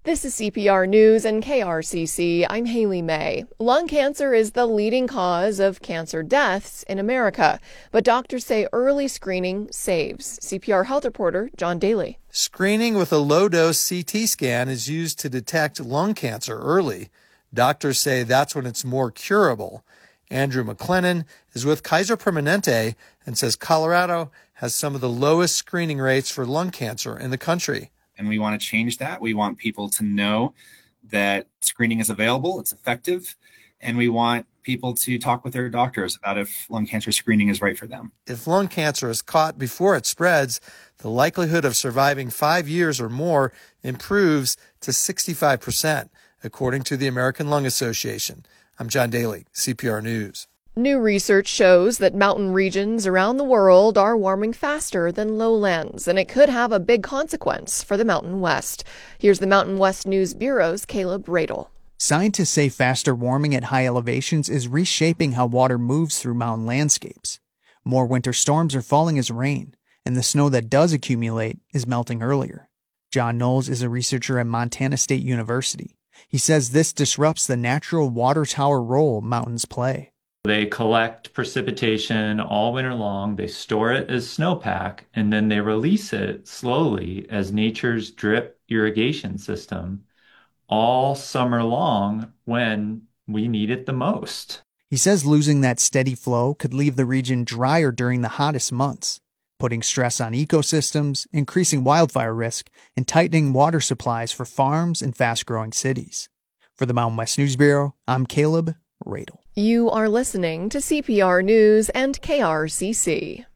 This is CPR News and KRCC. I'm Haley May. Lung cancer is the leading cause of cancer deaths in America, but doctors say early screening saves. CPR health reporter John Daly. Screening with a low-dose CT scan is used to detect lung cancer early. Doctors say that's when it's more curable. Andrew McLennan is with Kaiser Permanente and says Colorado has some of the lowest screening rates for lung cancer in the country. And we want to change that. We want people to know that screening is available, it's effective, and we want people to talk with their doctors about if lung cancer screening is right for them. If lung cancer is caught before it spreads, the likelihood of surviving 5 years or more improves to 65%, according to the American Lung Association. I'm John Daly, CPR News. New research shows that mountain regions around the world are warming faster than lowlands, and it could have a big consequence for the Mountain West. Here's the Mountain West News Bureau's Caleb Radel. Scientists say faster warming at high elevations is reshaping how water moves through mountain landscapes. More winter storms are falling as rain, and the snow that does accumulate is melting earlier. John Knowles is a researcher at Montana State University. He says this disrupts the natural water tower role mountains play. They collect precipitation all winter long, they store it as snowpack, and then they release it slowly as nature's drip irrigation system all summer long when we need it the most. He says losing that steady flow could leave the region drier during the hottest months, putting stress on ecosystems, increasing wildfire risk, and tightening water supplies for farms and fast-growing cities. For the Mountain West News Bureau, I'm Caleb Radel. You are listening to CPR News and KRCC.